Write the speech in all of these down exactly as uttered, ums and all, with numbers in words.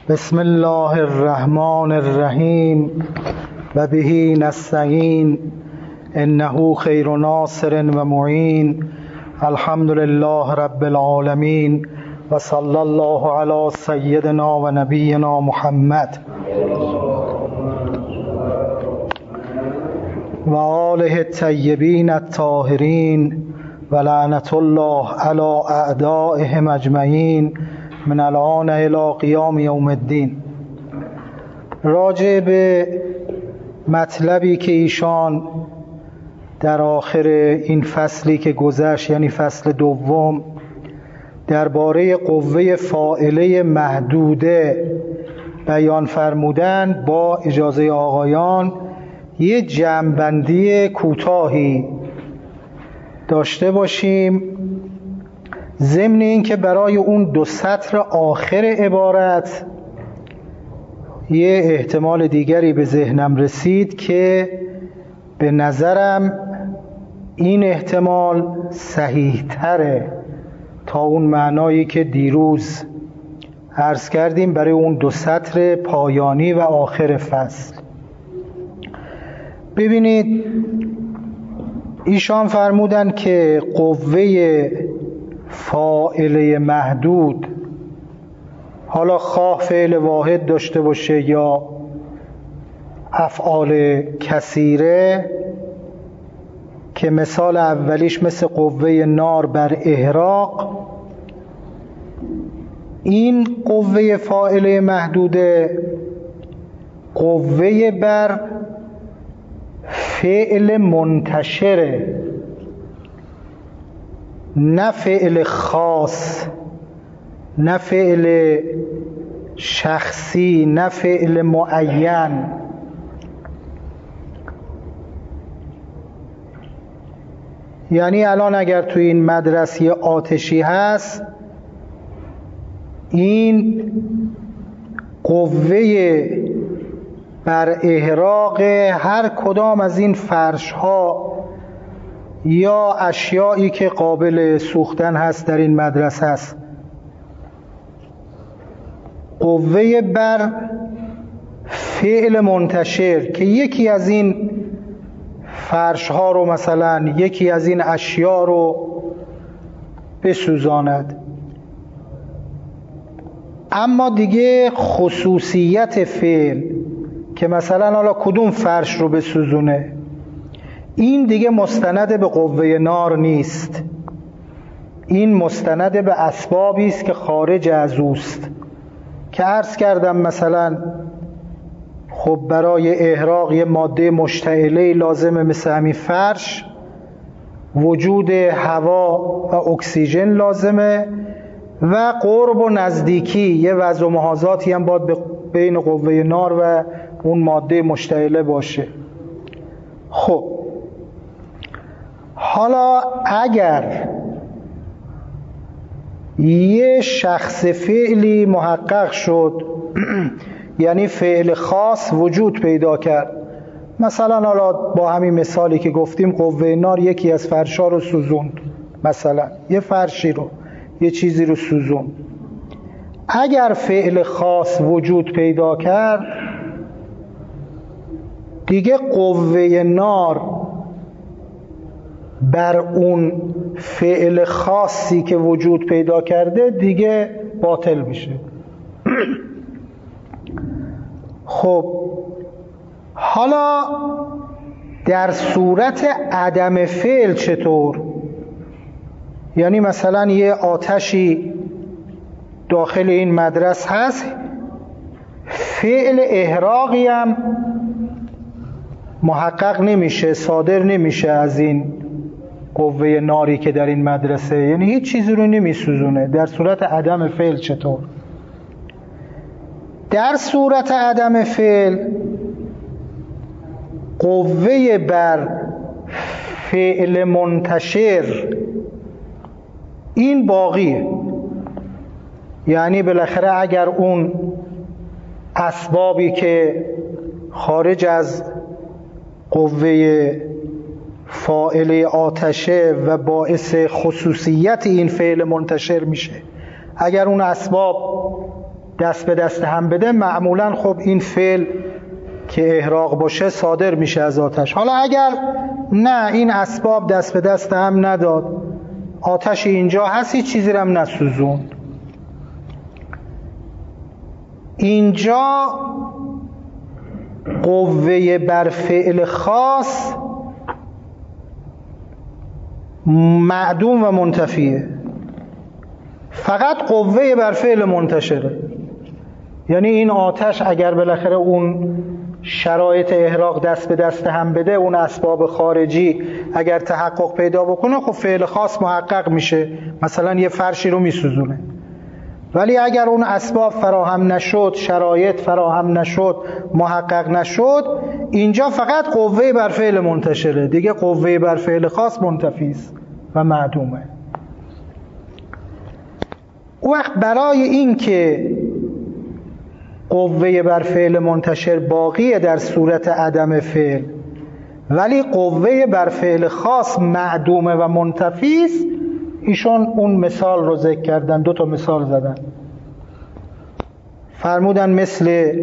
بسم الله الرحمن الرحیم و به نستعین انه خیر ناصر و معین. الحمد لله رب العالمین و صلی الله علی سیدنا و نبینا محمد و آله الطیبین الطاهرین و لعنت الله علی اعدائهم اجمعین من الان الی قیام یوم الدین. راجع به مطلبی که ایشان در آخر این فصلی که گذشت، یعنی فصل دوم، درباره قوه فاعله محدوده بیان فرمودند، با اجازه آقایان یه جمع‌بندی کوتاهی داشته باشیم، ضمن این که برای اون دو سطر آخر عبارت یه احتمال دیگری به ذهنم رسید که به نظرم این احتمال صحیح تره تا اون معنایی که دیروز عرض کردیم برای اون دو سطر پایانی و آخر فصل. ببینید ایشان فرمودن که قوه فاعله محدود، حالا خواه فعل واحد داشته باشه یا افعال کثیره، که مثال اولیش مثل قوه نار بر احراق، این قوه فاعله محدوده قوه بر فعل منتشره، نه فعل خاص، نه فعل شخصی، نه فعل معین. یعنی الان اگر تو این مدرسه آتشی هست، این قوه بر احراق هر کدام از این فرش ها یا اشیایی که قابل سوختن هست در این مدرسه هست. قوه بر فعل منتشر که یکی از این فرش ها رو، مثلا یکی از این اشیا رو بسوزاند. اما دیگه خصوصیت فعل که مثلا حالا کدوم فرش رو بسوزونه، این دیگه مستند به قوه نار نیست، این مستند به اسبابی است که خارج از اوست، که عرض کردم مثلا خب برای احراق یه ماده مشتعله لازمه، مثل همین فرش وجود هوا و اکسیژن لازمه و قرب و نزدیکی، یه وضع و محاذاتی هم باید بین قوه نار و اون ماده مشتعله باشه. خب حالا اگر یه شخص فعلی محقق شد، یعنی فعل خاص وجود پیدا کرد، مثلا حالا با همین مثالی که گفتیم قوه نار یکی از فرشا رو سوزوند، مثلا یه فرشی رو، یه چیزی رو سوزوند، اگر فعل خاص وجود پیدا کرد، دیگه قوه نار بر اون فعل خاصی که وجود پیدا کرده دیگه باطل میشه. خب حالا در صورت عدم فعل چطور؟ یعنی مثلا یه آتشی داخل این مدرسه هست، فعل احراقی هم محقق نمیشه، صادر نمیشه از این قوه ناری که در این مدرسه، یعنی هیچ چیزی رو نمیسوزونه. در صورت عدم فعل چطور؟ در صورت عدم فعل قوه بر فعل منتشر این باقیه، یعنی بالاخره اگر اون اسبابی که خارج از قوه فاعله آتشه و باعث خصوصیت این فعل منتشر میشه، اگر اون اسباب دست به دست هم بده، معمولا خب این فعل که احراق باشه صادر میشه از آتش. حالا اگر نه این اسباب دست به دست هم نداد، آتش اینجا هست، هیچ چیزی رو هم نسوزوند، اینجا قوه بر فعل خاص معدوم و منتفیه، فقط قوه بر فعل منتشره. یعنی این آتش اگر بالاخره اون شرایط احراق دست به دست هم بده، اون اسباب خارجی اگر تحقق پیدا بکنه، خب فعل خاص محقق میشه، مثلا یه فرشی رو میسوزونه. ولی اگر اون اسباب فراهم نشد، شرایط فراهم نشد، محقق نشد، اینجا فقط قوه بر فعل منتشره، دیگه قوه بر فعل خاص منتفی است و معدومه. اون وقت برای این که قوه بر فعل منتشر باقیه در صورت عدم فعل، ولی قوه بر فعل خاص معدومه و منتفی است، ایشون اون مثال رو ذکر کردن، دو تا مثال زدن، فرمودن مثل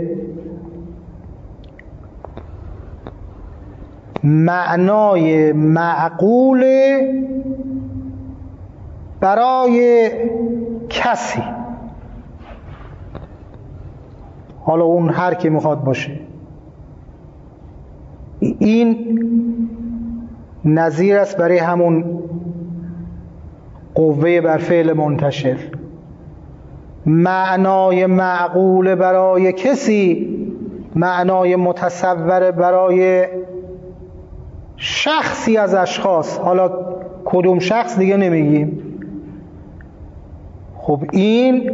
معنای معقول برای کسی، حالا اون هر کی میخواد باشه، این نظیر است برای همون قوه بر فعل منتشر. معنای معقول برای کسی، معنای متصور برای شخصی از اشخاص، حالا کدوم شخص دیگه نمیگیم. خب این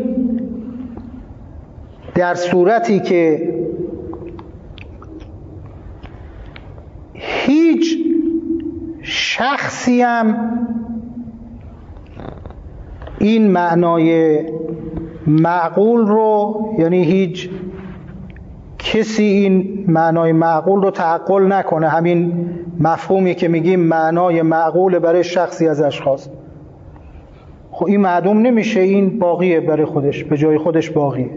در صورتی که هیچ شخصی هم این معنای معقول رو، یعنی هیچ کسی این معنای معقول رو تعقل نکنه، همین مفهومی که میگیم معنای معقول برای شخصی از اشخاص، خب این معدوم نمیشه، این باقیه برای خودش، به جای خودش باقیه.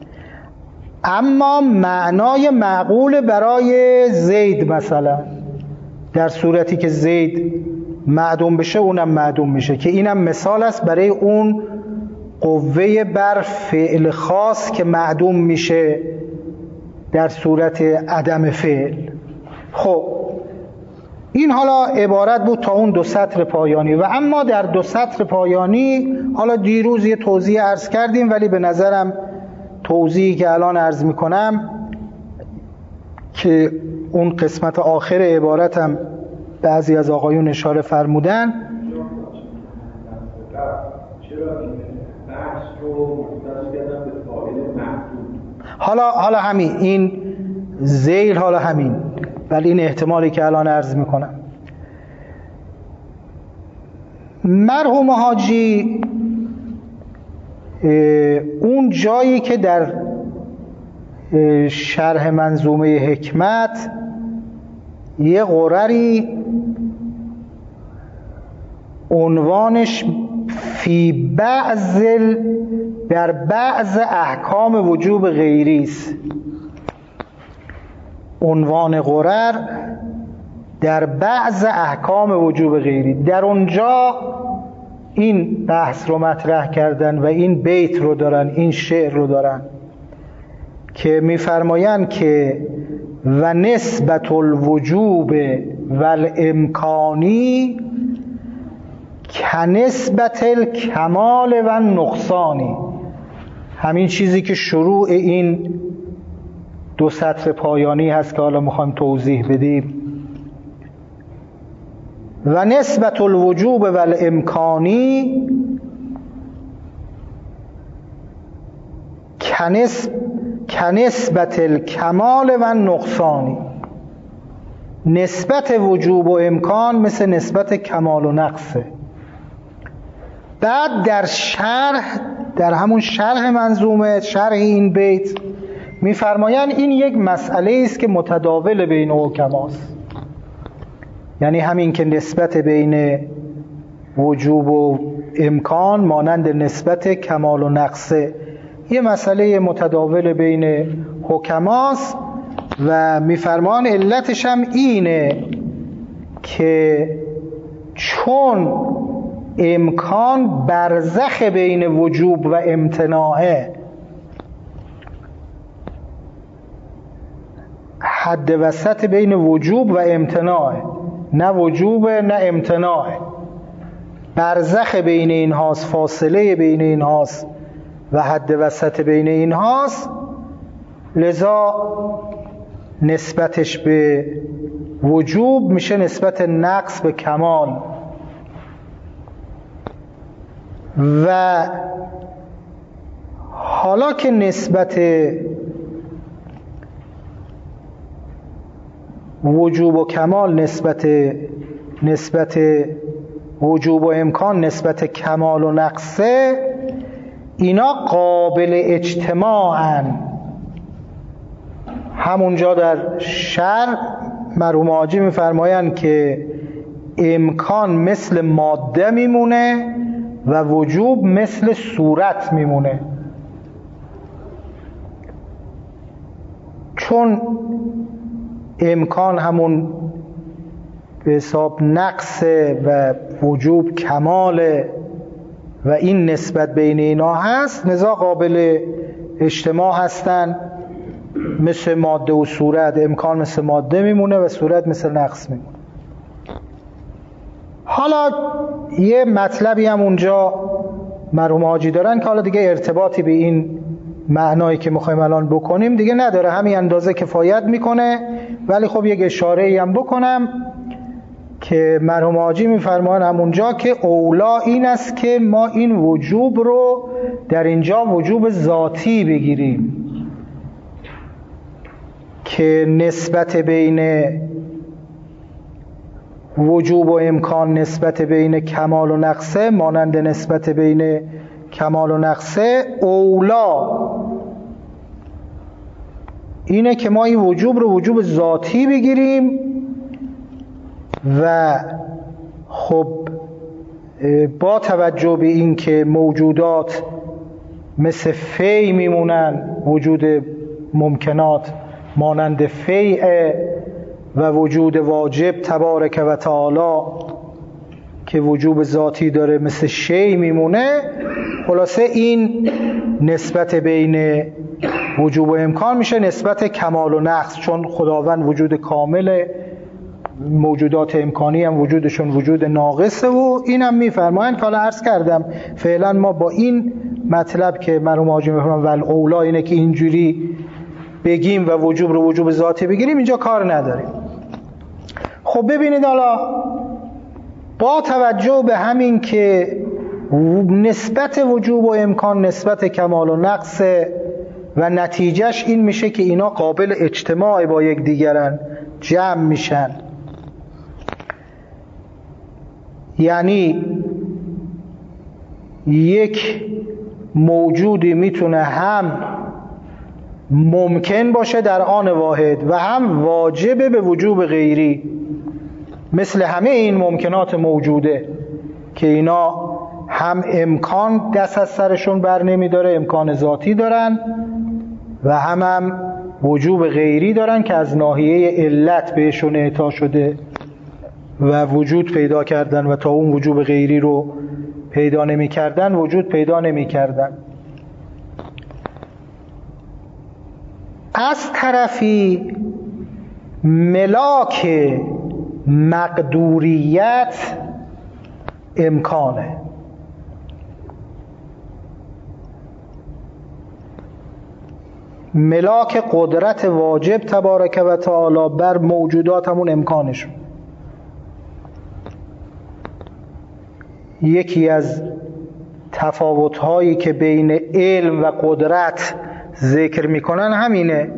اما معنای معقول برای زید مثلا، در صورتی که زید معدوم بشه، اونم معدوم میشه، که اینم مثال است برای اون قوه بر فعل خاص که معدوم میشه در صورت عدم فعل. خب این حالا عبارت بود تا اون دو سطر پایانی. و اما در دو سطر پایانی، حالا دیروز یه توضیح عرض کردیم، ولی به نظرم توضیحی که الان عرض میکنم که اون قسمت آخر عبارتم بعضی از آقایون اشاره فرمودن، حالا حالا همین این زیل، حالا همین، ولی این احتمالی که الان عرض میکنم. مرحوم حاجی اون جایی که در شرح منظومه حکمت یه قرری عنوانش فی بعض در بعض احکام وجوب غیری است، عنوان قرر در بعض احکام وجوب غیری، در اونجا این بحث رو مطرح کردن و این بیت رو دارن، این شعر رو دارن که میفرمایند که و نسبت الوجوب والامکانی کنسبت الکمال و نقصانی. همین چیزی که شروع این دو سطر پایانی هست که حالا میخوایم توضیح بدیم. و نسبت الوجوب والامکانی کنسبت الکمال و نقصانی. نسبت وجوب و امکان مثل نسبت کمال و نقصه. بعد در شرح، در همون شرح منظومه، شرح این بیت میفرمایند این یک مسئله است که متداول بین حکماست، یعنی همین که نسبت بین وجوب و امکان مانند نسبت کمال و نقصه، یه مسئله متداول بین حکماست و میفرمان علتش هم اینه که چون امکان برزخ بین وجوب و امتناعه، حد وسط بین وجوب و امتناعه، نه وجوب نه امتناعه، برزخ بین این هاست، فاصله بین این هاست و حد وسط بین این هاست، لذا نسبتش به وجوب میشه نسبت نقص به کمال. و حالا که نسبت وجوب و کمال نسبت نسبت وجوب و امکان نسبت کمال و نقصه، اینا قابل اجتماعن. همونجا در شرع مرحوم حاجی میفرمایند که امکان مثل ماده میمونه و وجوب مثل صورت میمونه. چون امکان همون به حساب نقصه و وجوب کماله و این نسبت بین اینا هست، لذا قابل اجتماع هستن، مثل ماده و صورت. امکان مثل ماده میمونه و صورت مثل نقص میمونه. حالا یه مطلبی هم اونجا مرحوم حاجی دارن که حالا دیگه ارتباطی به این معنایی که میخوایم الان بکنیم دیگه نداره، همین اندازه کفایت میکنه. ولی خب یک اشاره‌ای هم بکنم که مرحوم حاجی میفرمان همونجا که اولا این است که ما این وجوب رو در اینجا وجوب ذاتی بگیریم که نسبت بین وجوب و امکان نسبت بین کمال و نقصه مانند نسبت بین کمال و نقصه. اولا اینه که ما این وجوب رو وجوب ذاتی بگیریم و خب با توجه به این که موجودات مثل فی میمونن، وجود ممکنات مانند فیء و وجود واجب تبارک و تعالی که وجوب ذاتی داره مثل شی میمونه. خلاصه این نسبت بین وجوب و امکان میشه نسبت کمال و نقص، چون خداوند وجود کامل، موجودات امکانی هم وجودشون وجود ناقصه. و اینم میفرمایند که حالا عرض کردم فعلا ما با این مطلب که مرحوم حاجی میفرمان ول اولا اینه که اینجوری بگیم و وجوب رو وجوب ذاتی بگیریم، اینجا کار نداریم. خب ببینید حالا با توجه به همین که نسبت وجوب و امکان نسبت کمال و نقص و نتیجهش این میشه که اینا قابل اجتماع با یک دیگرن، جمع میشن. یعنی یک موجودی میتونه هم ممکن باشه در آن واحد و هم واجبه به وجوب غیری، مثل همه این ممکنات موجوده که اینا هم امکان دست از سرشون بر نمیداره، امکان ذاتی دارن، و هم هم وجوب غیری دارن که از ناحیه علت بهشون اعطا شده و وجود پیدا کردن و تا اون وجوب غیری رو پیدا نمی کردن وجود پیدا نمی کردن. از طرفی ملاک مقدوریت امکانه. ملاک قدرت واجب تبارک و تعالی بر موجودات همون امکانشون. یکی از تفاوت‌هایی که بین علم و قدرت ذکر میکنن همینه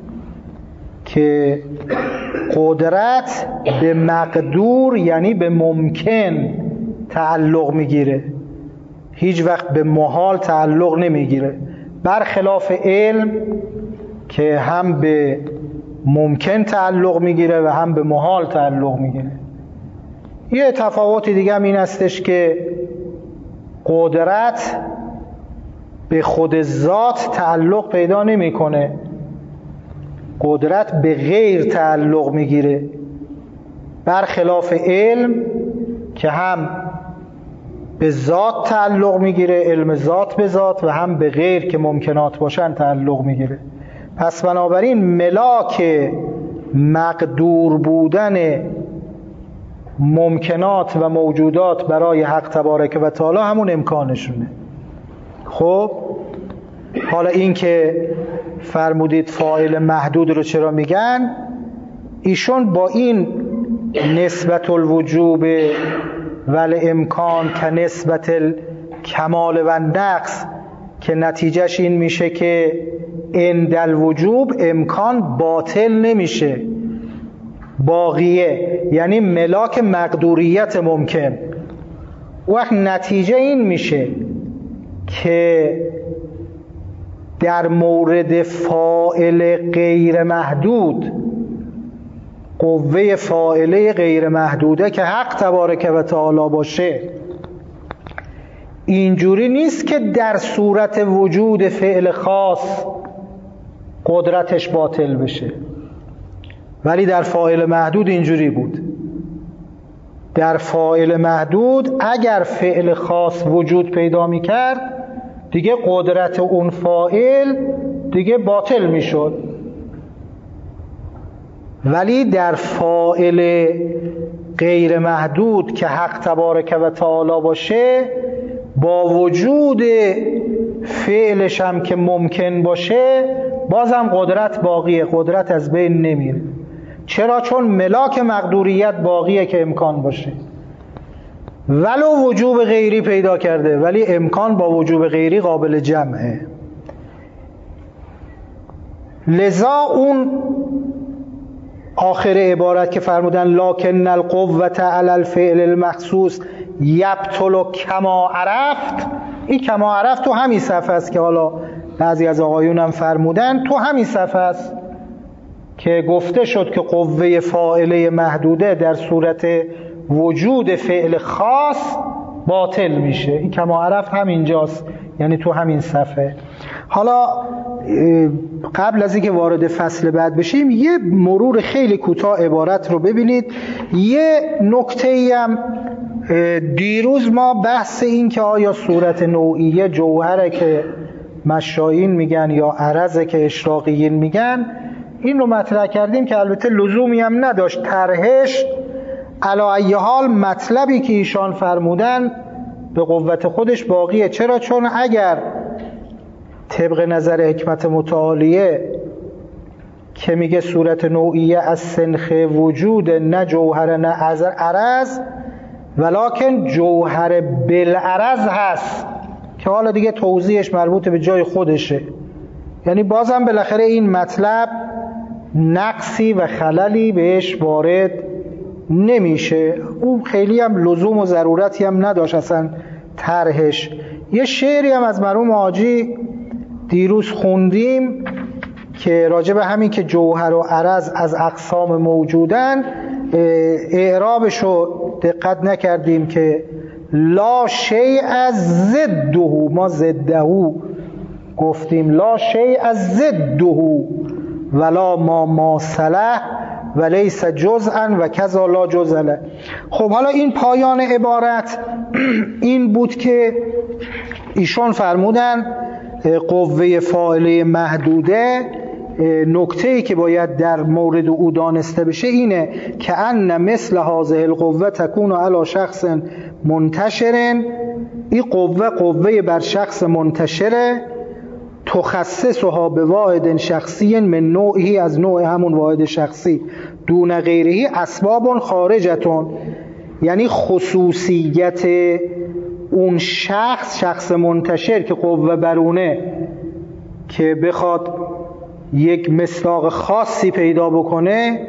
که قدرت به مقدور یعنی به ممکن تعلق میگیره، هیچ وقت به محال تعلق نمیگیره، برخلاف علم که هم به ممکن تعلق میگیره و هم به محال تعلق میگیره. یه تفاوت دیگه هم این هستش که قدرت به خود ذات تعلق پیدا نمیکنه، قدرت به غیر تعلق میگیره، برخلاف علم که هم به ذات تعلق میگیره، علم ذات به ذات، و هم به غیر که ممکنات باشن تعلق میگیره. پس بنابراین ملاک مقدور بودن ممکنات و موجودات برای حق تبارک و تعالی همون امکانشونه. خب حالا این که فرمودید فاعل محدود رو چرا میگن، ایشون با این نسبت الوجوب ول امکان که نسبت کمال و نقص که نتیجهش این میشه که عند الوجوب امکان باطل نمیشه، باقیه، یعنی ملاک مقدوریت ممکن. وقت نتیجه این میشه که در مورد فاعل غیر محدود، قوه فاعله غیر محدوده که حق تبارک و تعالی باشه، اینجوری نیست که در صورت وجود فعل خاص قدرتش باطل بشه، ولی در فاعل محدود اینجوری بود. در فاعل محدود اگر فعل خاص وجود پیدا میکرد دیگه قدرت اون فاعل دیگه باطل میشد، ولی در فاعل غیر محدود که حق تبارک و تعالی باشه، با وجود فعلش هم که ممکن باشه بازم قدرت باقیه، قدرت از بین نمیره. چرا؟ چون ملاک مقدوریت باقیه که امکان باشه، ولو وجوب غیری پیدا کرده ولی امکان با وجوب غیری قابل جمعه. لذا اون آخر عبارت که فرمودن لکن القوة علی الفعل المخصوص یبطل کما عرفت، این کما عرفت تو همین صفحه است که حالا بعضی از آقایون هم فرمودن، تو همین صفحه است که گفته شد که قوه فاعله محدوده در صورت وجود فعل خاص باطل میشه. این کما عرفت همینجاست، یعنی تو همین صفحه. حالا قبل از اینکه وارد فصل بعد بشیم یه مرور خیلی کوتاه عبارت رو ببینید. یه نکته‌ای هم دیروز ما بحث این که آیا صورت نوعیه جوهره که مشایین میگن یا عرضه که اشراقیین میگن، این رو مطرح کردیم که البته لزومی هم نداشت طرحش. علی ای حال مطلبی که ایشان فرمودن به قوت خودش باقیه. چرا؟ چون اگر طبق نظر حکمت متعالیه که میگه صورت نوعیه از سنخ وجود، نه جوهر نه عرض، ولکن جوهر بالعرض هست که حالا دیگه توضیحش مربوط به جای خودشه، یعنی بازم بالاخره این مطلب نقصی و خللی بهش وارد نمیشه. اون خیلی هم لزوم و ضرورتی هم نداشت اصلا طرحش. یه شعری هم از مرحوم حاجی دیروز خوندیم که راجع به همین که جوهر و عرض از اقسام موجودن، اعرابشو دقت نکردیم که لا شیء از ضده، ما ضده گفتیم، لا شیء از ضده ولا ما ماثله ولیس جزءا و کذا لا جزء له. خب حالا این پایان عبارت این بود که ایشون فرمودن قوه فاعله محدوده، نکته‌ای که باید در مورد او دانسته بشه اینه که ان مثل هذه القوه تکون علی شخص منتشر، این قوه قوه بر شخص منتشره، تخصصها به واحد شخصی من نوعی، از نوع همون واحد شخصی، دون غیرهی اسباب خارجتون، یعنی خصوصیت اون شخص، شخص منتشر که قوه برونه که بخواد یک مصداق خاصی پیدا بکنه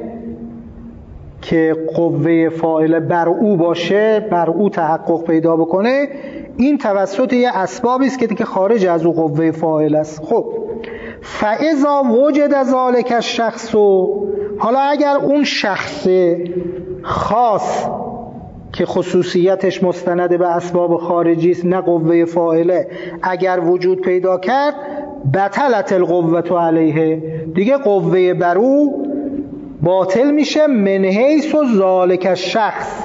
که قوه فاعله بر او باشه، بر او تحقق پیدا بکنه، این توسط یه اسبابی است که دیگه خارج از او قوه فاعل است. خب فاذا وجد ذلک الشخص، حالا اگر اون شخص خاص که خصوصیتش مستند به اسباب خارجی است نه قوه فاعله، اگر وجود پیدا کرد بطلت القوة علیه، دیگه قوه بر او باطل میشه. من حیث و ذالک الشخص،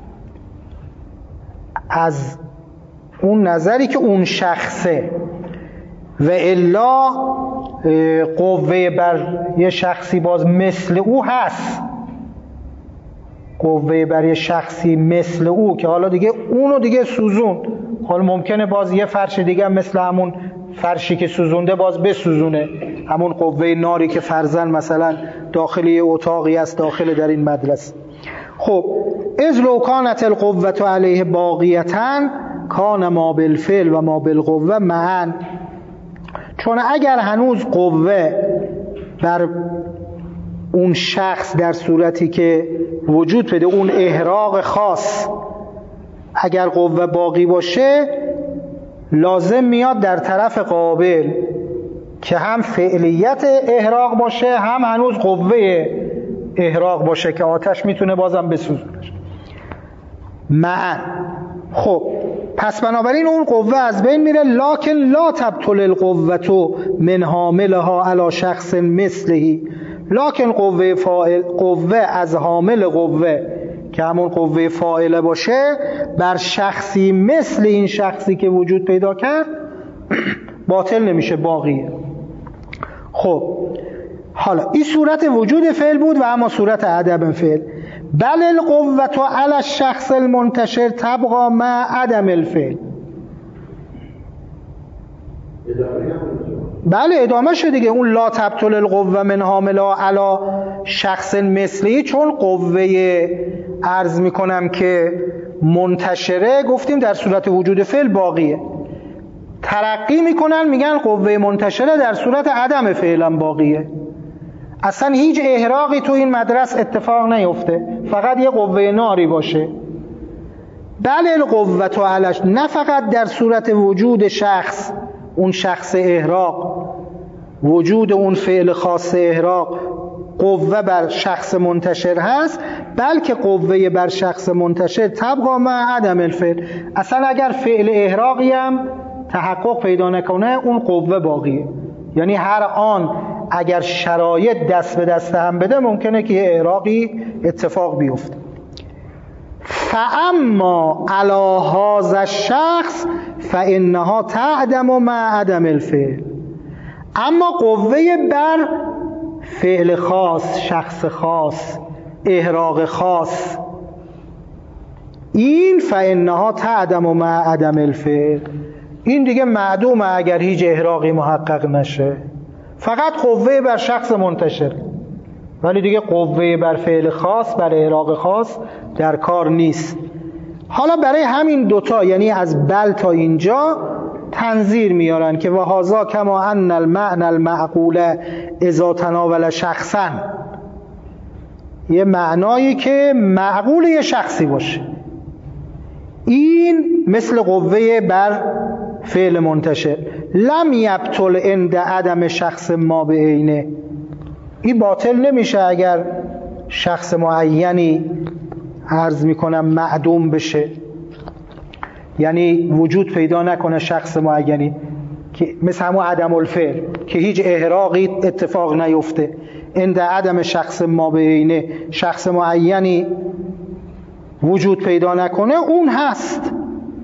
از اون نظری که اون شخصه. و الا قوه بر یه شخصی باز مثل او هست، قوه بر یه شخصی مثل او که حالا دیگه اونو دیگه سوزون، حالا ممکنه باز یه فرش دیگه مثل همون فرشی که سوزونده باز بسوزونه، همون قوه ناری که فرضاً مثلا داخل یه اتاقی است داخل در این مدرسه. خب اذ لو کانت القوة علیه باقیتاً کان ما بالفعل و ما بالقوه معاً، چون اگر هنوز قوه بر اون شخص در صورتی که وجود بده، اون احراق خاص اگر قوه باقی باشه، لازم میاد در طرف قابل که هم فعلیت احراق باشه هم هنوز قوه احراق باشه که آتش میتونه بازم بسوزونش معاً. خب پس بنابراین اون قوه از بین میره. لکن لا تبطل القوة من حاملها علی شخص مثلهی، لکن قوه فاعل، قوه از حامل قوه که همون قوه فاعله باشه بر شخصی مثل این شخصی که وجود پیدا کرد باطل نمیشه، باقیه. خب حالا این صورت وجود فعل بود و اما صورت عدم فعل. بل القوة علی الشخص المنتشر تبقى مع عدم الفعل. بله ادامه شد دیگه، اون لا تبطل القوة من حاملها علی شخص مثلی، چون قوه عرض میکنم که منتشره گفتیم در صورت وجود فعل باقیه، ترقی میکنن میگن قوه منتشره در صورت عدم فعلا باقیه، اصلا هیچ احراقی تو این مدرسه اتفاق نیفته، فقط یه قوه ناری باشه. بله القوة علش، نه فقط در صورت وجود شخص، اون شخص احراق، وجود اون فعل خاص احراق قوه بر شخص منتشر هست، بلکه قوه بر شخص منتشر تبقى مع عدم الفعل، اصلا اگر فعل احراقی هم تحقق پیدا نکنه اون قوه باقیه. یعنی هر آن اگر شرایط دست به دست هم بده ممکنه که یه احراقی اتفاق بیفته. فاما علی هذا الشخص فانها تعدم مع عدم الفعل، اما قوه بر فعل خاص، شخص خاص، احراق خاص، این فانها تعدم مع عدم الفعل، این دیگه معدومه اگر هیچ احراقی محقق نشه، فقط قوه بر شخص منتشر، ولی دیگه قوه بر فعل خاص، بر احراق خاص در کار نیست. حالا برای همین دوتا، یعنی از بل تا اینجا تنظیر میارن که وهذا کما ان المعنى المعقول اذا تناول شخصا، یه معنایی که معقول یه شخصی باشه، این مثل قوه بر فعل منتشر. لم یبطل عند عدم شخص ما به عینه، این باطل نمیشه اگر شخص معینی عرض میکنم معدوم بشه، یعنی وجود پیدا نکنه شخص معینی که مثل همون عدم الفعل که هیچ احراقی اتفاق نیفته، عند عدم شخص ما به عینه شخص معینی وجود پیدا نکنه، اون هست.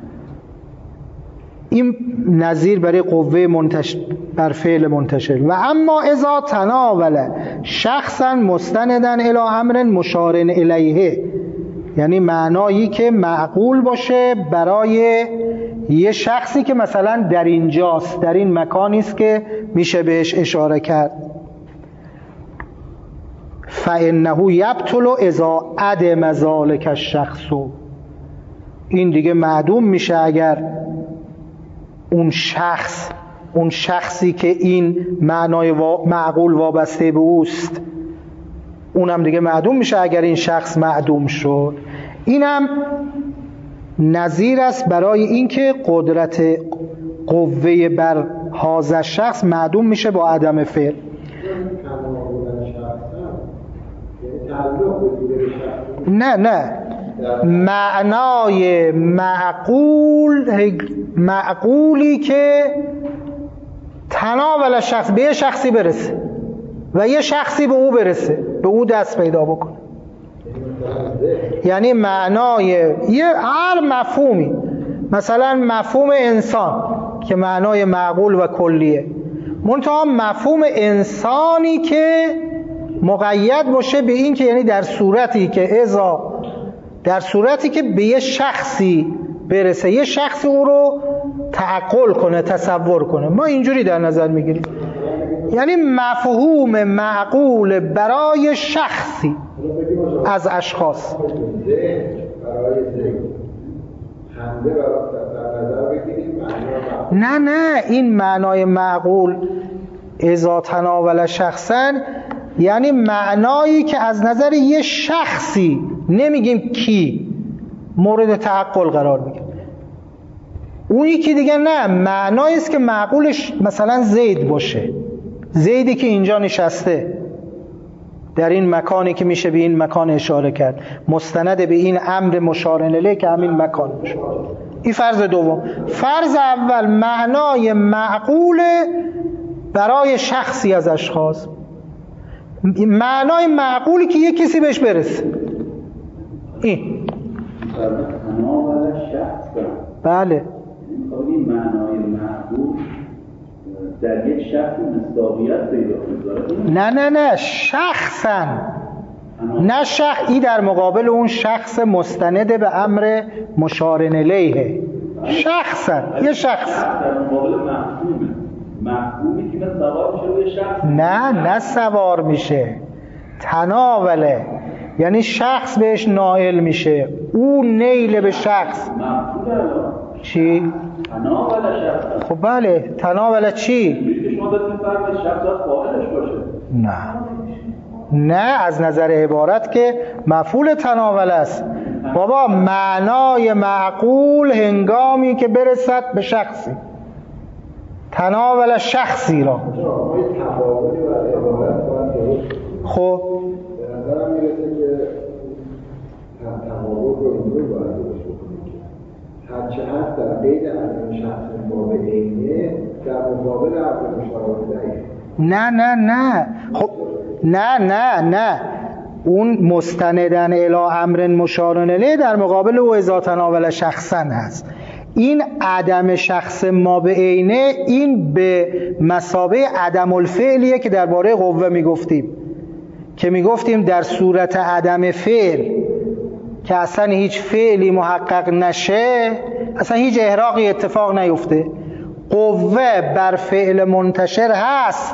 این نظیر برای قوه منتشر بر فعل منتشر. و اما اذا تناول شخصا مستندا الی امر مشار الیه، یعنی معنایی که معقول باشه برای یه شخصی که مثلا در اینجاست، در این مکانی است که میشه بهش اشاره کرد، فانه یبطل اذا عدم ذلک الشخص، این دیگه معدوم میشه اگر اون شخص، اون شخصی که این معنای معقول وابسته به اوست، اونم دیگه معدوم میشه اگر این شخص معدوم شد. اینم نظیر است برای اینکه قدرت قوه بر هذا شخص معدوم میشه با عدم فعل. نه نه معنای معقول معقولی که تناول شخص به یه شخصی برسه و یه شخصی به او برسه، به او دست پیدا بکنه. یعنی معنای یه هر مفهومی، مثلا مفهوم انسان که معنای معقول و کلیه، منتها مفهوم انسانی که مقید باشه به این که یعنی در صورتی که اذا در صورتی که به یه شخصی برسه، یه شخصی او رو تعقل کنه، تصور کنه. ما اینجوری در نظر میگیریم، یعنی مفهوم معقول برای شخصی از اشخاص. نه نه این معنای معقول اذا تناول شخصا یعنی معنایی که از نظر یه شخصی، نمیگیم کی، مورد تعقل قرار میگیم. اونی که دیگه نه، معنایی است که معقولش مثلا زید باشه، زیدی که اینجا نشسته در این مکانی که میشه به این مکان اشاره کرد، مستند به این امر مشار الیه که همین مکان باشه. این فرض دوم. فرض اول معنای معقول برای شخصی از اشخاص، معنای معقولی که یک کسی بهش برسه. این تناول شخص. بله. این معنای معقول در یک شخص مصداقیت پیدا می‌کنه. نه نه نه شخصا، نه شخص، این در مقابل اون شخص مستند به امر مشار الیه. شخصا یه شخص در مقابل مفهومه، مفهومی که سوار میشه روی شخص. نه نه سوار میشه، تناوله، یعنی شخص بهش نائل میشه، او نیل به شخص. مفهومه چی؟ تناول شخص. خب بله، تناول چی؟ شما دارید می‌فرمایید شخص باید فاعلش باشه. نه نه از نظر عبارت که مفعول تناول است. بابا معنای معقول هنگامی که برسد به شخصی، تناول شخصی را. خب به نظرم میرسه که تفاوت رو اینجوری باید درست بکنیم که هرچه هست در قید عدم شخص باب عینه در مقابل عدم مشابه الیه. نه نه نه خب نه نه نه اون مستندن الی امر مشار الیه در مقابل او اذا تناول شخصا هست. این عدم شخص ما به عینه این به مثابه عدم الفعلیه که درباره قوه میگفتیم، که میگفتیم در صورت عدم فعل که اصلا هیچ فعلی محقق نشه، اصلا هیچ احراقی اتفاق نیفته، قوه بر فعل منتشر هست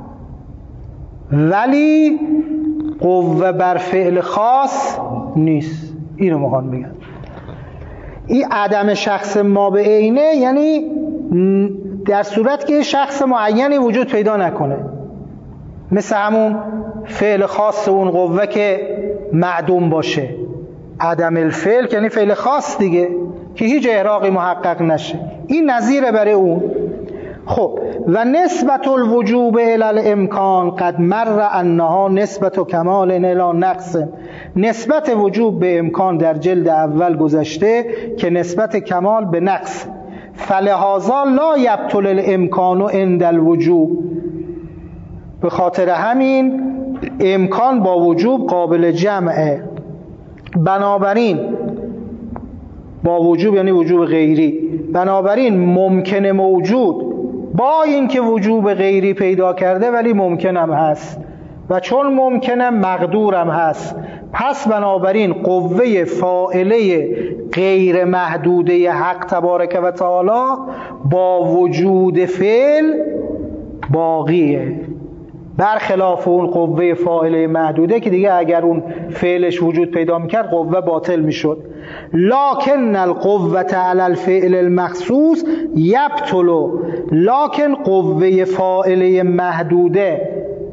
ولی قوه بر فعل خاص نیست. اینو میخوان بگن. این عدم شخص ما به عینه یعنی در صورت که شخص معینی وجود پیدا نکنه، مثل همون فعل خاص اون قوه که معدوم باشه. عدم الفعل یعنی فعل خاص دیگه که هیچ احراقی محقق نشه. این نظیره برای اون. خب و نسبت الوجوب الی الامکان قد مر انها نسبت کمال الی نقص. نسبت وجوب به امکان در جلد اول گذشته که نسبت کمال به نقص. فلهذا لا یبطل الامکان عند الوجوب. به خاطر همین امکان با وجوب قابل جمعه. بنابراین با وجوب یعنی وجوب غیری، بنابراین ممکن موجود با اینکه وجوب غیری پیدا کرده ولی ممکنم هست و چون ممکنم مقدورم هست، پس بنابراین قوه فاعله غیر محدوده حق تبارک و تعالی با وجود فعل باقیه، برخلاف اون قوه فاعله محدوده که دیگه اگر اون فعلش وجود پیدا میکرد قوه باطل میشد. لکن القوة علی الفعل المخصوص یبطل. لکن قوه فاعله محدوده،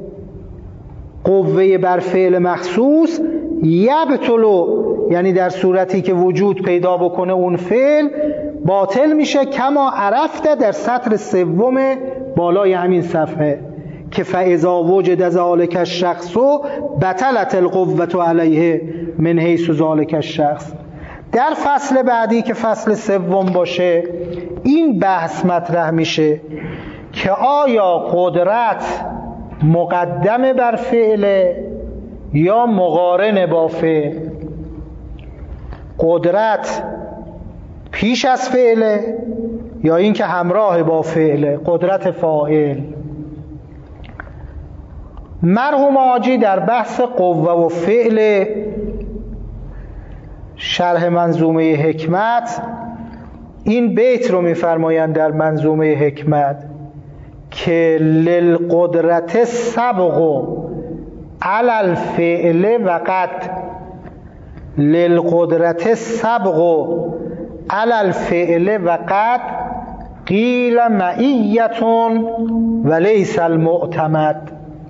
قوه بر فعل مخصوص، یبطل یعنی در صورتی که وجود پیدا بکنه اون فعل باطل میشه. کما عرفته در سطر سوم بالای همین صفحه که فاذا وجد ذلک الشخص بطلت القوة علیه من حیث ذلک الشخص. در فصل بعدی که فصل سوم باشه این بحث مطرح میشه که آیا قدرت مقدم بر فعل یا مقارن با فعل؟ قدرت پیش از فعله یا این که همراه با فعله؟ قدرت فاعل. مرحوم حاجی در بحث قوه و فعل شرح منظومه حکمت این بیت رو میفرمایند در منظومه حکمت که للقدرت سبق علی الفعل و قد، للقدرت سبق علی الفعل و قد قیل معیتون و لیس المعتمد.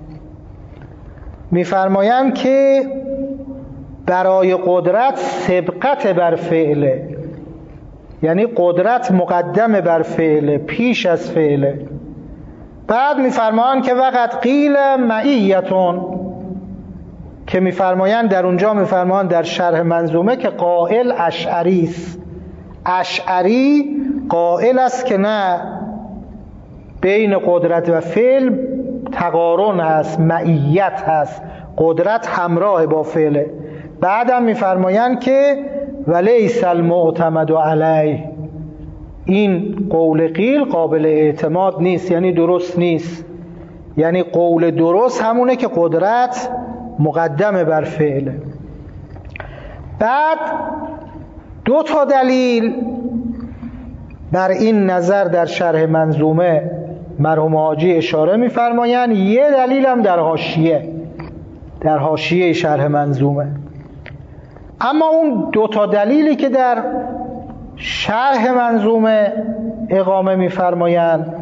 میفرمایند که برای قدرت سبقت بر فعله، یعنی قدرت مقدم بر فعله، پیش از فعله. بعد میفرمایند که وقت قیل معیتون، که میفرمایند در اونجا میفرمایند در شرح منظومه که قائل اشعری است. اشعری قائل است که نه، بین قدرت و فعل تقارن هست، معیت هست، قدرت همراه با فعله. بعدم میفرمایند که ولیس المعتمد علیه، این قول قیل قابل اعتماد نیست، یعنی درست نیست. یعنی قول درست همونه که قدرت مقدم بر فعله. بعد دو تا دلیل بر این نظر در شرح منظومه مرحوم حاجی اشاره می‌فرمایند. یه دلیل هم در حاشیه، در حاشیه شرح منظومه. اما اون دو تا دلیلی که در شرح منظومه اقامه می‌فرمایند،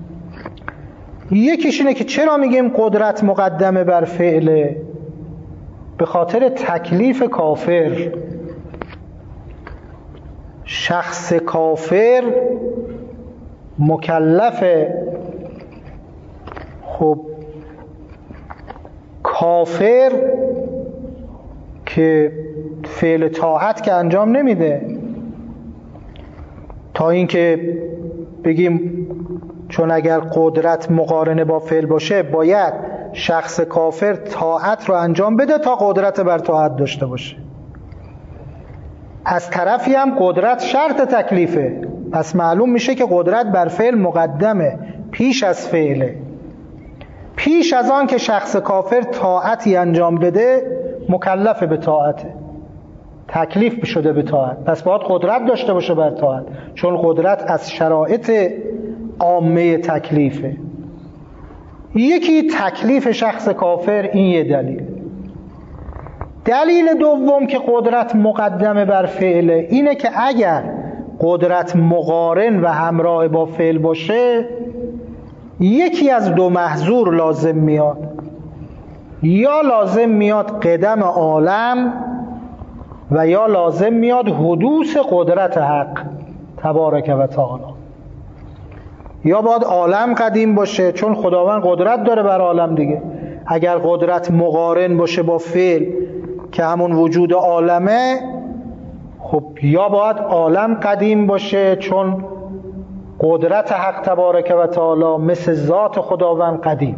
یکیش اینه که چرا میگیم قدرت مقدمه بر فعله؟ به خاطر تکلیف کافر. شخص کافر مکلفه. خب کافر که فعل طاعت که انجام نمیده، تا اینکه بگیم چون اگر قدرت مقارنه با فعل باشه باید شخص کافر طاعت رو انجام بده تا قدرت بر طاعت داشته باشه. از طرفی هم قدرت شرط تکلیفه، پس معلوم میشه که قدرت بر فعل مقدمه، پیش از فعله. پیش از آن که شخص کافر طاعتی انجام بده مکلف به طاعته، تکلیف شده به طاعت، پس باید قدرت داشته باشه بر طاعت، چون قدرت از شرایط عامه تکلیفه. یکی تکلیف شخص کافر، این یه دلیل. دلیل دوم که قدرت مقدمه بر فعله اینه که اگر قدرت مقارن و همراه با فعل باشه یکی از دو محظور لازم میاد. یا لازم میاد قدم عالم و یا لازم میاد حدوث قدرت حق تبارک و تعالی. یا باید عالم قدیم باشه چون خداوند قدرت داره بر عالم دیگه. اگر قدرت مقارن باشه با فعل که همون وجود عالمه، خب یا باید عالم قدیم باشه چون قدرت حق تبارک و تعالی مثل ذات خداوند قدیم،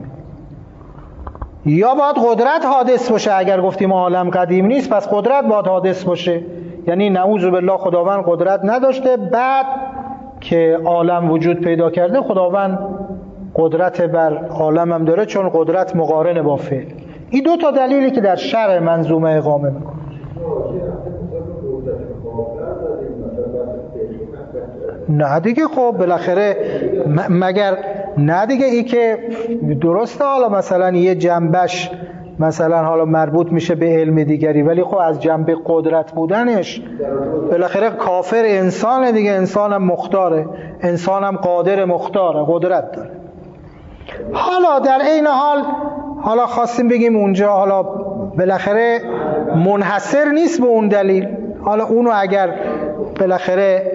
یا باید قدرت حادث باشه. اگر گفتیم عالم قدیم نیست پس قدرت باید حادث باشه، یعنی نعوذ بالله خداوند قدرت نداشته، بعد که عالم وجود پیدا کرده خداوند قدرت بر عالم هم داره چون قدرت مقارن با فعل. این دو تا دلیلی که در شرح منظومه اقامه میکنه. نه دیگه، خب بالاخره مگر نه دیگه، ای که درسته حالا مثلا یه جنبش مثلا حالا مربوط میشه به علم دیگری، ولی خب از جنبه قدرت بودنش بالاخره کافر انسانه دیگه، انسانم مختاره، انسانم قادر مختاره، قدرت داره. حالا در این حال حالا خواستیم بگیم اونجا حالا بالاخره منحصر نیست به اون دلیل، حالا اونو اگر بالاخره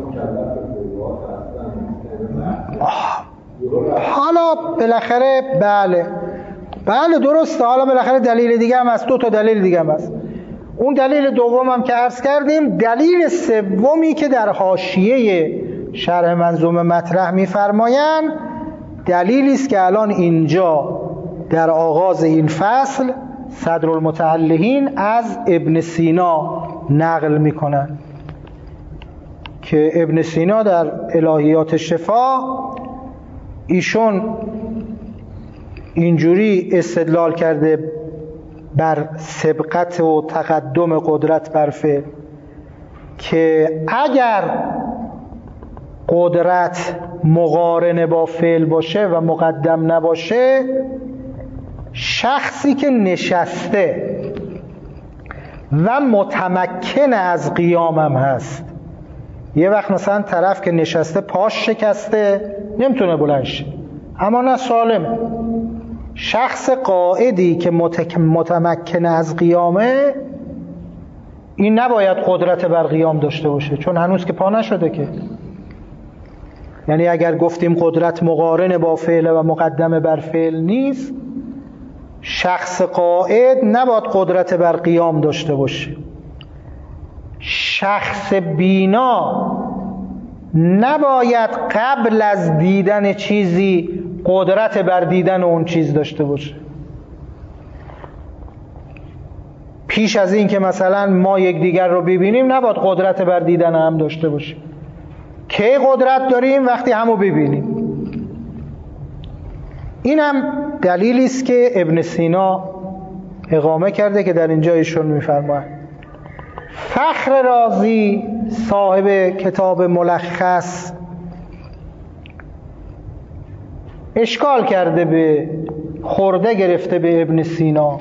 حالا بالاخره بله بله درسته، حالا بالاخره دلیل دیگه هم هست، دو تا دلیل دیگه هم هست. اون دلیل دومم که عرض کردیم. دلیل سومی که در حاشیه شرح منظومه مطرح می‌فرمایند دلیلی است که الان اینجا در آغاز این فصل صدرالمتعلقین از ابن سینا نقل می‌کنند که ابن سینا در الهیات شفا ایشون اینجوری استدلال کرده بر سبقت و تقدم قدرت بر فعل که اگر قدرت مقارن با فعل باشه و مقدم نباشه، شخصی که نشسته و متمکن از قیامم هست، یه وقت مثلا طرف که نشسته پاش شکسته نمیتونه بلند شه اما نه سالمه، شخص قائدی که متمکن از قیامه این نباید قدرت بر قیام داشته باشه چون هنوز که پا نشده که. یعنی اگر گفتیم قدرت مقارن با فعل و مقدم بر فعل نیست، شخص قائد نباید قدرت بر قیام داشته باشه. شخص بینا نباید قبل از دیدن چیزی قدرت بر دیدن اون چیز داشته باشه. پیش از این که مثلا ما یک دیگر رو ببینیم نباید قدرت بر دیدن هم داشته باشه. کی قدرت داریم؟ وقتی همو ببینیم. این هم دلیلی است که ابن سینا اقامه کرده که در اینجا ایشون می‌فرماید. فخر رازی صاحب کتاب ملخص اشکال کرده به خورده گرفته به ابن سینا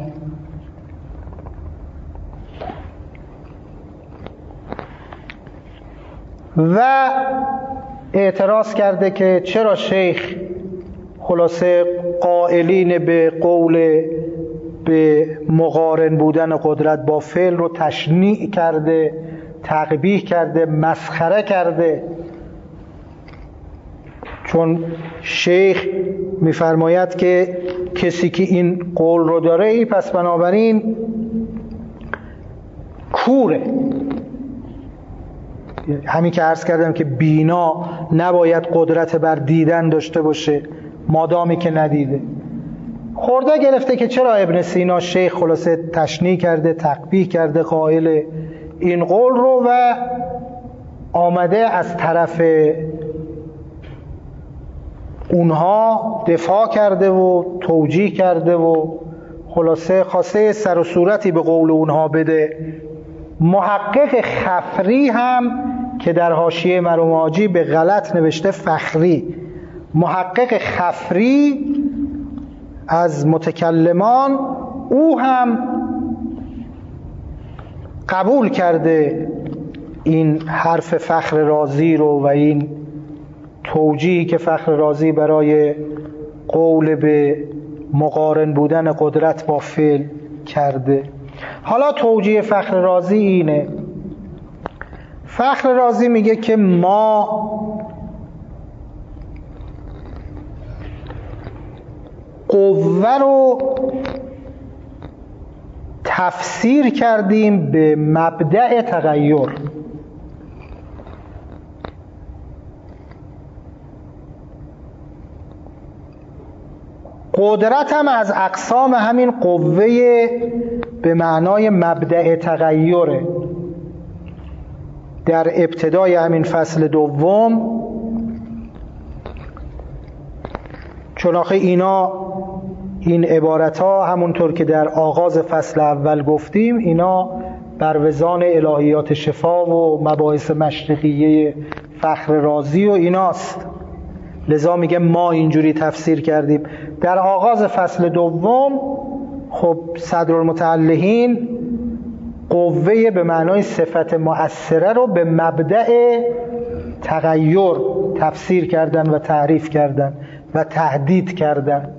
و اعتراض کرده که چرا شیخ خلاصه قائلین به قول به مقارن بودن قدرت با فعل رو تشنیع کرده، تقبیح کرده، مسخره کرده. چون شیخ میفرماید که کسی که این قول رو داره ای پس بنابراین کوره. همین که عرض کردم که بینا نباید قدرت بر دیدن داشته باشه مادامی که ندیده. خورده گرفته که چرا ابن سینا شیخ خلاصه تشنیع کرده، تقبیح کرده قائل این قول رو و آمده از طرف اونها دفاع کرده و توجیه کرده و خلاصه خواسته سر و صورتی به قول اونها بده. محقق خفری هم که در حاشیه مرحوم حاجی به غلط نوشته فخری، محقق خفری از متکلمان او هم قبول کرده این حرف فخر رازی رو و این توجیهی که فخر رازی برای قول به مقارن بودن قدرت با فعل کرده. حالا توجیه فخر رازی اینه. فخر رازی میگه که ما قوه رو تفسیر کردیم به مبدأ تغییر. قدرت هم از اقسام همین قوه به معنای مبدأ تغییره. در ابتدای همین فصل دوم، چون آخه اینا این عبارت ها همونطور که در آغاز فصل اول گفتیم اینا بر وزان الهیات شفا و مباحث مشرقیه فخر رازی و ایناست، لذا میگه ما اینجوری تفسیر کردیم. در آغاز فصل دوم خب صدرالمتعلقین قوه به معنای صفت مؤثره رو به مبدأ تغییر تفسیر کردن و تعریف کردن و تهدید کردن.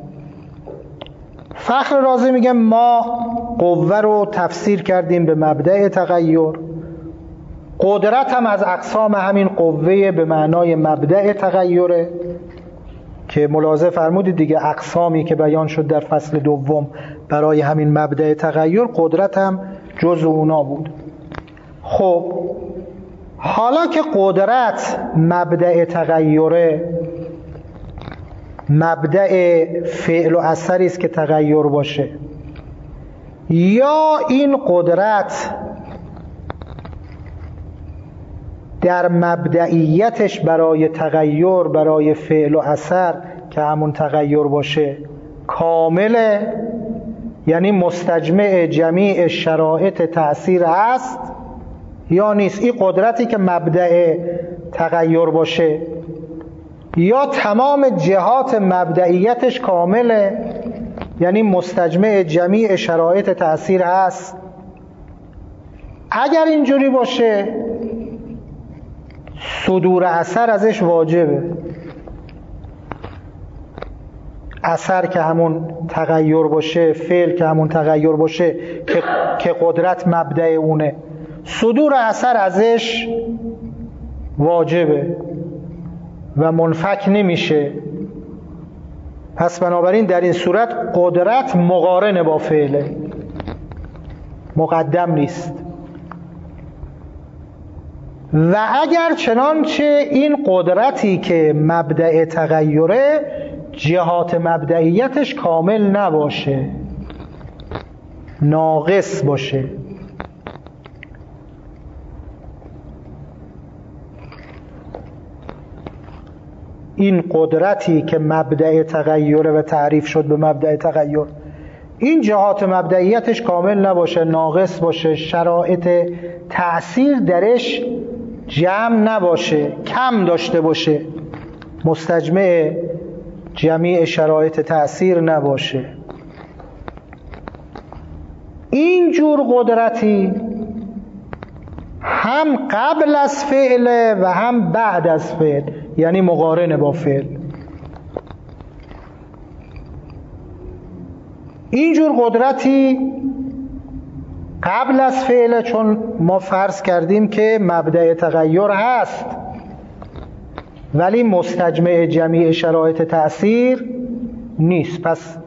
فخر رازی میگه ما قوه رو تفسیر کردیم به مبدأ تغییر. قدرت هم از اقسام همین قوه به معنای مبدأ تغییره که ملاحظه فرمودید دیگه، اقسامی که بیان شد در فصل دوم برای همین مبدأ تغییر، قدرت هم جز اونا بود. خب حالا که قدرت مبدأ تغییره، مبدأ فعل و اثری است که تغییر باشه، یا این قدرت در مبدئیتش برای تغییر، برای فعل و اثر که همون تغییر باشه کامله، یعنی مستجمع جمیع شرایط تأثیر هست یا نیست. این قدرتی که مبدأ تغییر باشه یا تمام جهات مبدئیتش کامله، یعنی مستجمع جمیع شرایط تأثیر هست. اگر اینجوری باشه صدور اثر ازش واجبه. اثر که همون تغییر باشه، فعل که همون تغییر باشه که, که قدرت مبدأ اونه، صدور اثر ازش واجبه و منفک نمیشه. پس بنابراین در این صورت قدرت مقارن با فعله، مقدم نیست. و اگر چنانچه این قدرتی که مبدأ تغییره جهات مبدئیتش کامل نباشه، ناقص باشه، این قدرتی که مبدأ تغییره و تعریف شد به مبدأ تغییر، این جهات مبدئیتش کامل نباشه، ناقص باشه، شرایط تأثیر درش جمع نباشه، کم داشته باشه، مستجمع جمیع شرایط تأثیر نباشه، این جور قدرتی هم قبل از فعل و هم بعد از فعل، یعنی مقارن با فعل. این جور قدرتی قبل از فعل، چون ما فرض کردیم که مبدأ تغییر هست ولی مستجمع جمیع شرایط تأثیر نیست، پس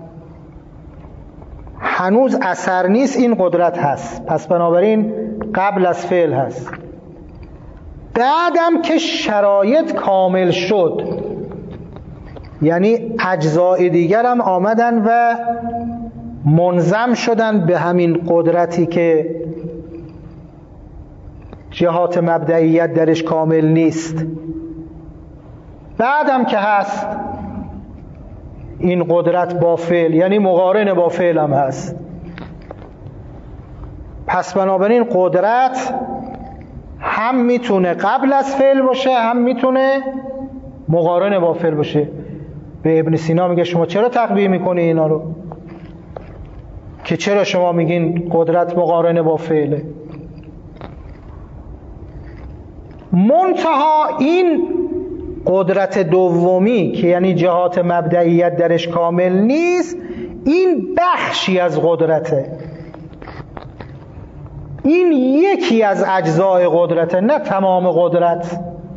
هنوز اثر نیست، این قدرت هست، پس بنابراین قبل از فعل هست. بعدم که شرایط کامل شد، یعنی اجزای دیگر هم آمدن و منظم شدن به همین قدرتی که جهات مبدئیت درش کامل نیست، بعدم که هست این قدرت با فعل، یعنی مقارن با فعل هم هست. پس بنابراین قدرت هم میتونه قبل از فعل باشه، هم میتونه مقارن با فعل باشه. به ابن سینا میگه شما چرا تقبیح میکنی اینا رو؟ که چرا شما میگین قدرت مقارن با فعله؟ منتها این قدرت دومی که یعنی جهات مبدئیت درش کامل نیست، این بخشی از قدرته، این یکی از اجزای قدرته، نه تمام قدرت.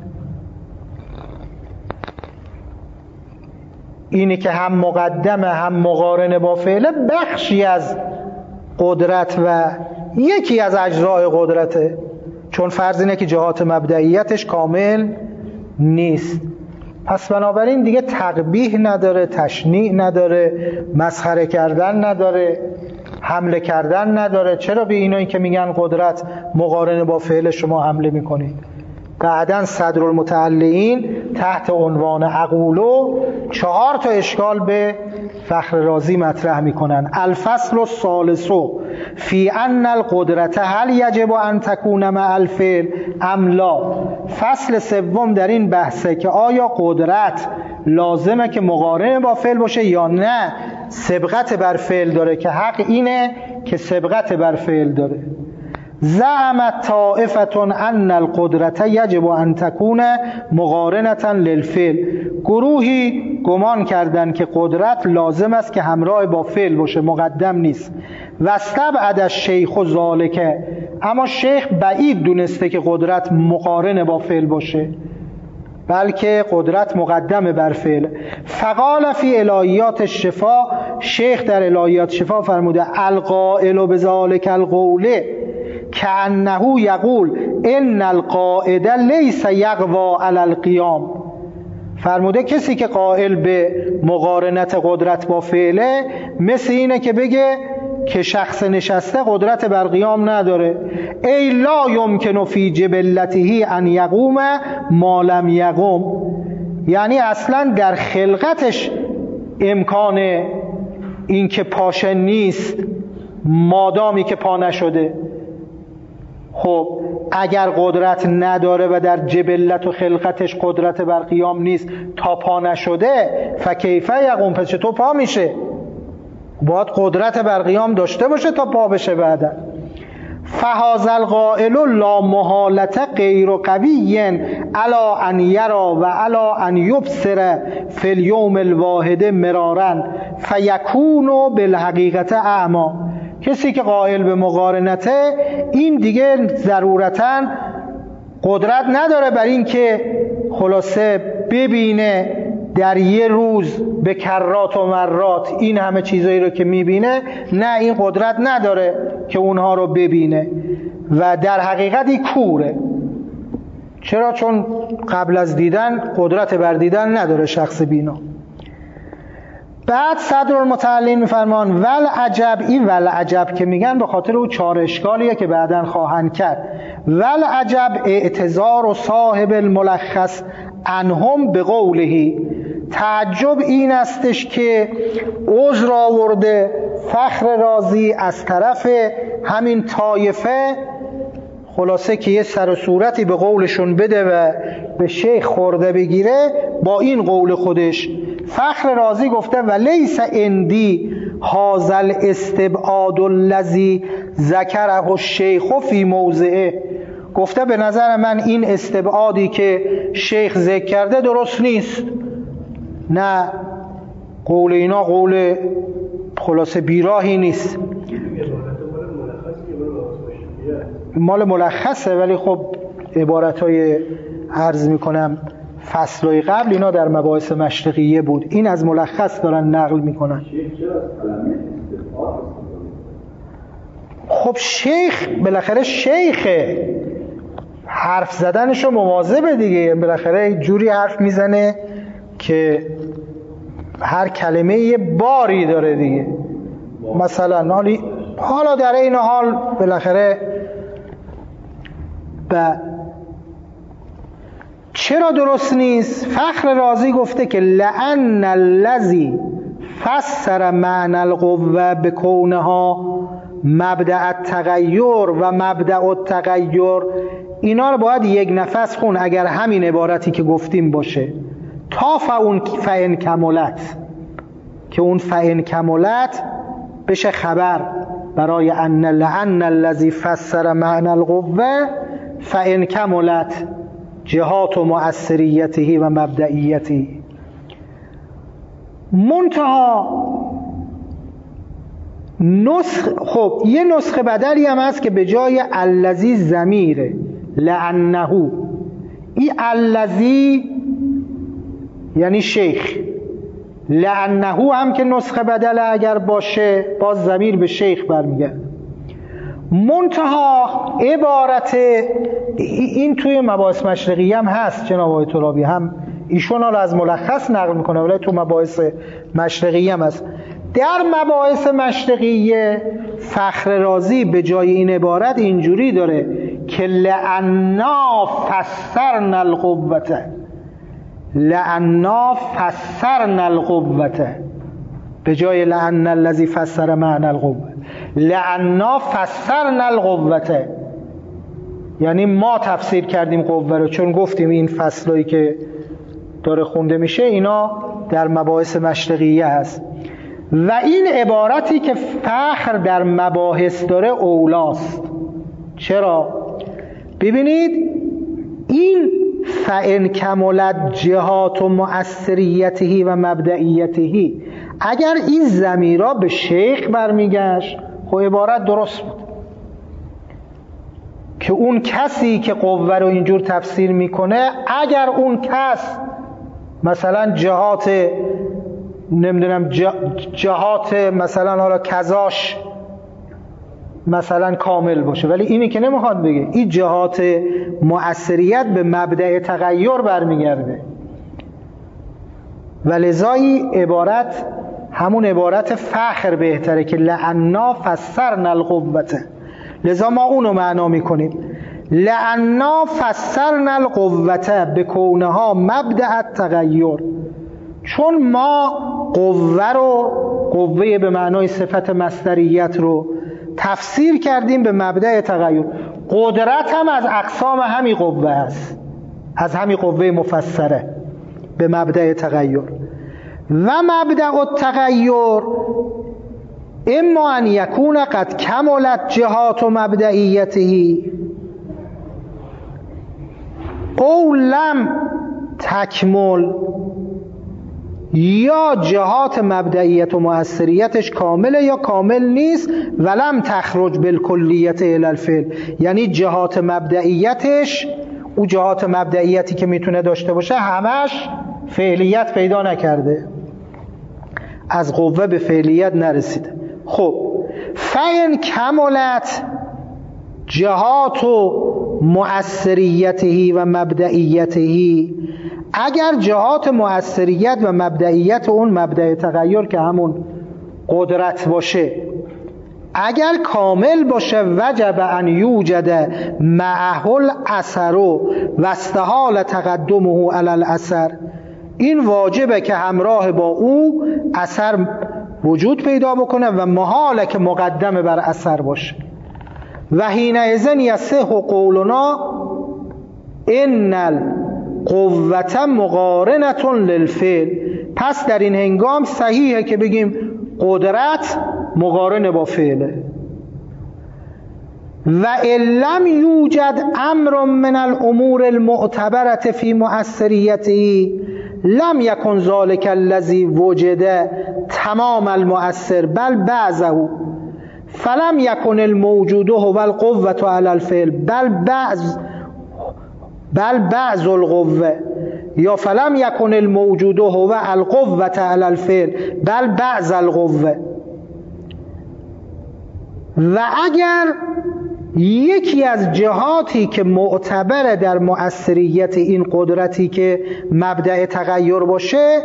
اینی که هم مقدمه هم مقارنه با فعله بخشی از قدرت و یکی از اجزای قدرته، چون فرض اینه که جهات مبدئیتش کامل نیست. پس بنابراین دیگه تقبیح نداره، تشنیع نداره، مسخره کردن نداره، حمله کردن نداره. چرا به اینایی که میگن قدرت مقارنه با فعل شما حمله میکنید؟ بعداً صدرالمتعلقین تحت عنوان اقولو چهار تا اشکال به فخر رازی مطرح میکنن. الفصل الثالث فی ان القدرت هل یجب ان تکون مع الفعل ام لا. فصل سوم در این بحثه که آیا قدرت لازمه که مقارن با فعل باشه یا نه سبقت بر فعل داره، که حق اینه که سبقت بر فعل داره. زعمت طائفة ان القدرت یجب ان تکون مقارنة للفعل. گروهی گمان کردن که قدرت لازم است که همراه با فعل باشه، مقدم نیست. و استبعد الشیخ ذلک، اما شیخ بعید دونسته که قدرت مقارن با فعل باشه، بلکه قدرت مقدم بر فعل. فقال فی الهیات الشفا، شیخ در الهیات شفا فرموده القائل بذلک القول کأنه یقول ان القائد لیس یقوی علی القیام. فرموده کسی که قائل به مقارنت قدرت با فعله مثل اینه که بگه که شخص نشسته قدرت بر قیام نداره. ای لا یمکن فی جبلته ان یقوم ما لم یقوم، یعنی اصلا در خلقتش امکان این که پاشه نیست مادامی که پا نشده. خب اگر قدرت نداره و در جبلت و خلقتش قدرت بر قیام نیست تا پا نشده، فکیف یقوم، پس چطور پا میشه؟ باید قدرت بر قیام داشته باشه تا پا بشه. بعدا فهذا القائل لا محالة غیر قوی علی ان یرا و علی ان یبصر فی اليوم الواحد مرارا فیکون بالحقیقت اعمی. کسی که قائل به مقارنته این دیگه ضرورتاً قدرت نداره بر این که خلاصه ببینه در یه روز به کرات و مرات این همه چیزایی رو که میبینه، نه این قدرت نداره که اونها رو ببینه و در حقیقت این کوره. چرا؟ چون قبل از دیدن قدرت بر دیدن نداره شخص بینا. بعد صدر المتعلین میفرمان ول عجب، این ول عجب که میگن به خاطر اون چهار اشکالیه که بعداً خواهند کرد. ول عجب اعتذار و صاحب الملخص عنهم به قوله، تعجب این استش که عذر آورده فخر رازی از طرف همین طایفه، خلاصه که یه سر و صورتی به قولشون بده و به شیخ خورده بگیره با این قول خودش. فخر رازی گفته و لیس اندی هذا الاستبعاد الذی ذکره الشیخ فی موضعه، گفته به نظر من این استبعادی که شیخ ذکر کرده درست نیست. نه، قول اینا قول خلاصه بیراهی نیست، مال ملخصه، ولی خب عبارتهای عرض میکنم فصلهای قبل اینا در مباحث مشرقیه بود، این از ملخص دارن نقل میکنن. خب شیخ بالاخره شیخه، حرف زدنشو مواظبه دیگه، بالاخره جوری حرف میزنه که هر کلمه یه باری داره دیگه. مثلا حالا در این حال بالاخره و چرا درست نیست؟ فخر رازی گفته که لأن الذی فسر معنی القوه بکونها مبدأ التغیر و مبدأ التغیر، اینا رو باید یک نفس خون اگر همین عبارتی که گفتیم باشه. تا فاون فان کملت، که اون فان کملت بشه خبر برای ان لأن الذی فسر معنی القوه فان کملت جهات و مؤثریته و مبدئیته. منتها نسخ، خب یه نسخه بدلی هم هست که به جای الذی ضمیره لأنه، این الذی یعنی شیخ، لأنه هم که نسخه بدله اگر باشه باز ضمیر به شیخ برمیگرده. منتها عبارت این توی مباحث مشرقی هم هست، جناب آقای ترابی هم ایشون حالا از ملخص نقل میکنه، ولی تو مباحث مشرقی هم هست. در مباحث مشرقیه فخر رازی به جای این عبارت اینجوری داره که لأنا فسرنا القوة، لأنا فسرنا القوة، به جای لأن الذی فسر معنی القوة، لأنا فسرنا القوة، یعنی ما تفسیر کردیم قوه رو، چون گفتیم این فصلایی که داره خونده میشه اینا در مباحث مشرقیه هست. و این عبارتی که فخر در مباحث داره اولاست. چرا؟ ببینید این فإن کملت جهات و مؤثریته و مبدئیته، اگر این ضمیرا به شیخ برمیگشت خب عبارت درست بود که اون کسی که قوه رو اینجور تفسیر میکنه، اگر اون کس مثلا جهات نمیدونم جهات مثلا حالا کذاش مثلا کامل باشه، ولی اینی که نمیخواد بگه. این جهات مؤثریت به مبدأ تغییر برمیگرده و لذایی عبارت همون عبارت فخر بهتره که لعنا فسرنا القوة، لذا ما اونو معنا میکنیم لعنا فسرنا القوة به کونها مبدأ التغییر، چون ما قوه رو، قوه به معنای صفت مصدریت رو تفسیر کردیم به مبدأ تغییر. قدرت هم از اقسام همی قوه است، از همی قوه مفسره به مبدأ تغییر. و مبدأ التغییر اما ان یکون قد کملت جهات و مبدئیته او لم تکمل، یا جهات مبدئیت و مؤثریتش کامله یا کامل نیست. ولم تخرج بالکلیت الی الفعل، یعنی جهات مبدئیتش، او جهات مبدئیتی که میتونه داشته باشه همش فعلیت پیدا نکرده، از قوه به فعلیت نرسیده. خب فین کملت جهات و مؤثریته و مبدئیته، اگر جهات مؤثریت و مبدئیت اون مبدأ تغییر که همون قدرت باشه اگر کامل باشه، وجب ان یوجد معه الاثر و استحال تقدمه علی الاثر، این واجبه که همراه با او اثر وجود پیدا بکنه و محاله که مقدم بر اثر باشه. و حینئذ یصح قولنا ان القوة مقارنة للفعل، پس در این هنگام صحیحه که بگیم قدرت مقارن با فعله. و لم یوجد امر من الامور المعتبرة فی مؤثریته لم یکن ذلك الذی وجد تمام المؤثر بل بعضه، فلم یکن الموجود هو القوة علی الفعل بل بعض بل بعض القوة، یا فلم یکن الموجود هو القوة علی الفعل بل بعض القوة. و اگر یکی از جهاتی که معتبر در مؤثریت این قدرتی که مبدأ تغییر باشه،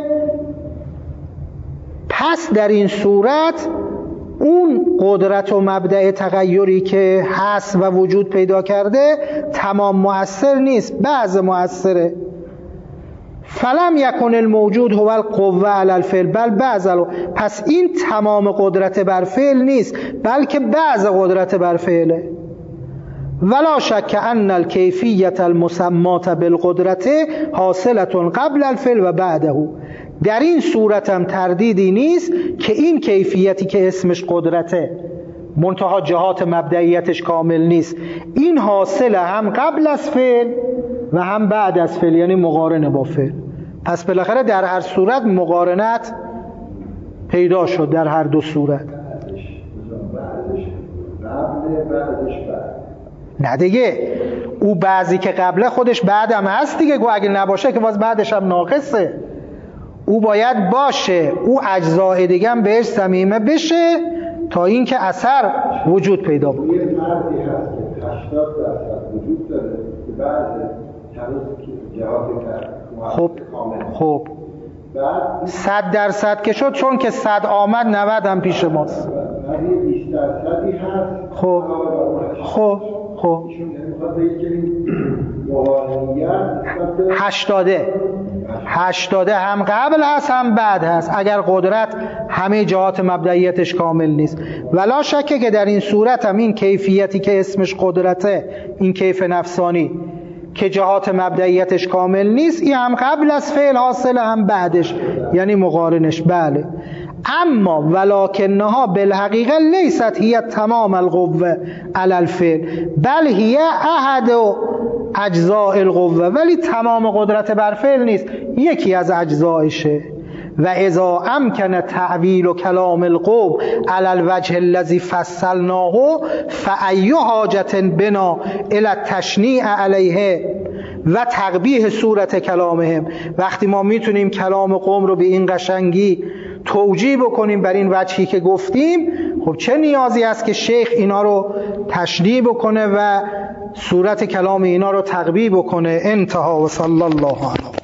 پس در این صورت اون قدرت و مبدأ تغییری که هست و وجود پیدا کرده تمام مؤثر نیست، بعض مؤثره. فلم یکن الموجود هو القوة علی الفعل بل بعض الو، پس این تمام قدرت بر فعل نیست بلکه بعض قدرت بر فعله. ولا شک ان الکیفیت المسمات بالقدرت حاصلة قبل الفعل و بعده، در این صورت هم تردیدی نیست که این کیفیتی که اسمش قدرته منتها جهات مبدئیتش کامل نیست، این حاصل هم قبل از فعل و هم بعد از فعل، یعنی مقارنه با فعل. پس بالاخره در هر صورت مقارنت پیدا شد، در هر دو صورت. نه دیگه، او بعضی که قبله خودش بعدم هست دیگه، گو اگه نباشه که باز بعدش هم ناقصه. او باید باشه، او اجزای دیگه هم بهش ضمیمه بشه تا اینکه اثر وجود پیدا بکنه. یه مردی هست که هشتاد درصد وجود داره که بعد هنوز جهات خب خب بعد صد درصد که شد، چون که صد آمد نود هم پیش ماست. بعد یه بیست درصدی هست. خب خب خب هشتاده هشتاده هم قبل هست هم بعد هست، اگر قدرت همه جهات مبدئیتش کامل نیست. ولا شکه که در این صورت هم این کیفیتی که اسمش قدرته، این کیف نفسانی که جهات مبدئیتش کامل نیست، این هم قبل از فعل حاصل هم بعدش، یعنی مقارنش. بله، اما ولکنها بالحقیقه لیست هی تمام القوه علی الفعل بل هی احد اجزاء القوه، ولی تمام قدرت بر فعل نیست، یکی از اجزایشه. و اذا امکن تعویل و کلام القوم علی الوجه الذی فصلناه فای حاجت بنا الی التشنیع علیه و تقبیح صورت کلامهم، وقتی ما میتونیم کلام قوم رو به این قشنگی توجیه بکنیم بر این وجهی که گفتیم، خب چه نیازی است که شیخ اینا رو تشریح بکنه و صورت کلام اینا رو تقویح بکنه. انتها و صلی الله علیه.